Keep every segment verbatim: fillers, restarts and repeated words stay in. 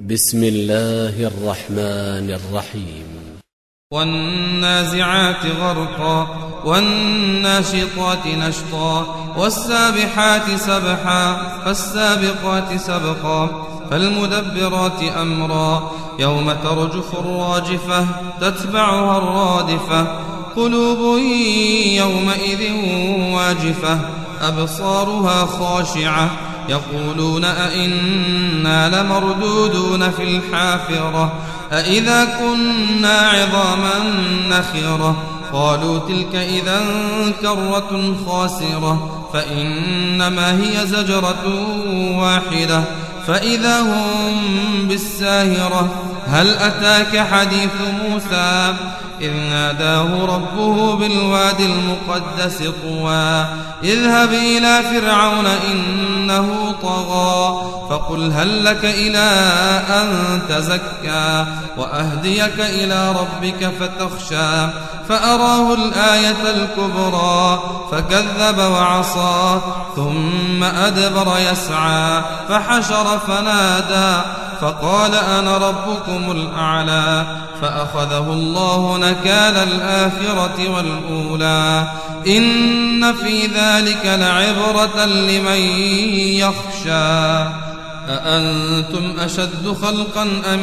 بسم الله الرحمن الرحيم والنازعات غرقا والناشطات نشطا والسابحات سبحا فالسابقات سبقا فالمدبرات أمرا يوم ترجف الراجفة تتبعها الرادفة قلوب يومئذ واجفة أبصارها خاشعة يقولون أئنا لمردودون في الحافرة أئذا كنا عظاما نخرة قالوا تلك إذا كرة خاسرة فإنما هي زجرة واحدة فإذا هم بالساهرة هل أتاك حديث موسى إذ ناداه ربه بالوادي المقدس طوى اذهب إلى فرعون إنه طغى فقل هل لك إلى أن تزكى وأهديك إلى ربك فتخشى فأراه الآية الكبرى فكذب وعصى ثم أدبر يسعى فحشر فنادى فقال أنا ربكم الأعلى فأخذه الله نكال الآخرة والأولى إن في ذلك لعبرة لمن يخشى أأنتم أشد خلقا أم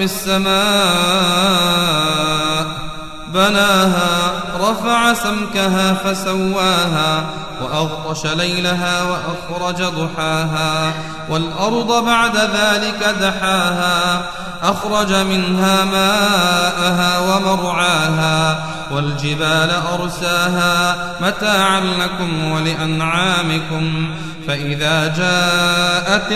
السماء بناها رفع سمكها فسواها وأغطش ليلها وأخرج ضحاها والأرض بعد ذلك دحاها أخرج منها ماءها ومرعاها والجبال أرساها متاعا لكم ولأنعامكم فإذا جاءت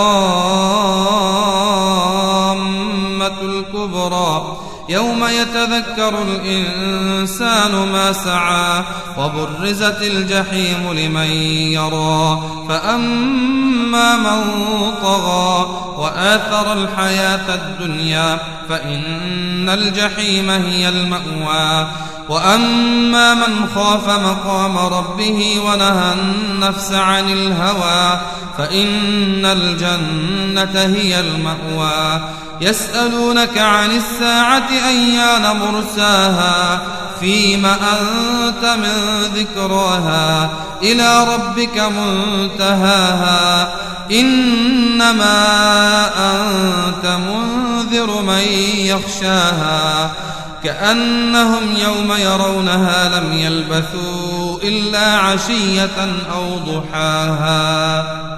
الطامة الكبرى يوم يتذكر الإنسان ما سعى وبرزت الجحيم لمن يرى فأما من طغى وآثر الحياة الدنيا فإن الجحيم هي المأوى وأما من خاف مقام ربه ونهى النفس عن الهوى فإن الجنة هي المأوى يسألونك عن الساعة أيان مرساها فيم أنت من ذكراها إلى ربك منتهاها إنما أنت منذر من يخشاها كأنهم يوم يرونها لم يلبثوا إلا عشية أو ضحاها.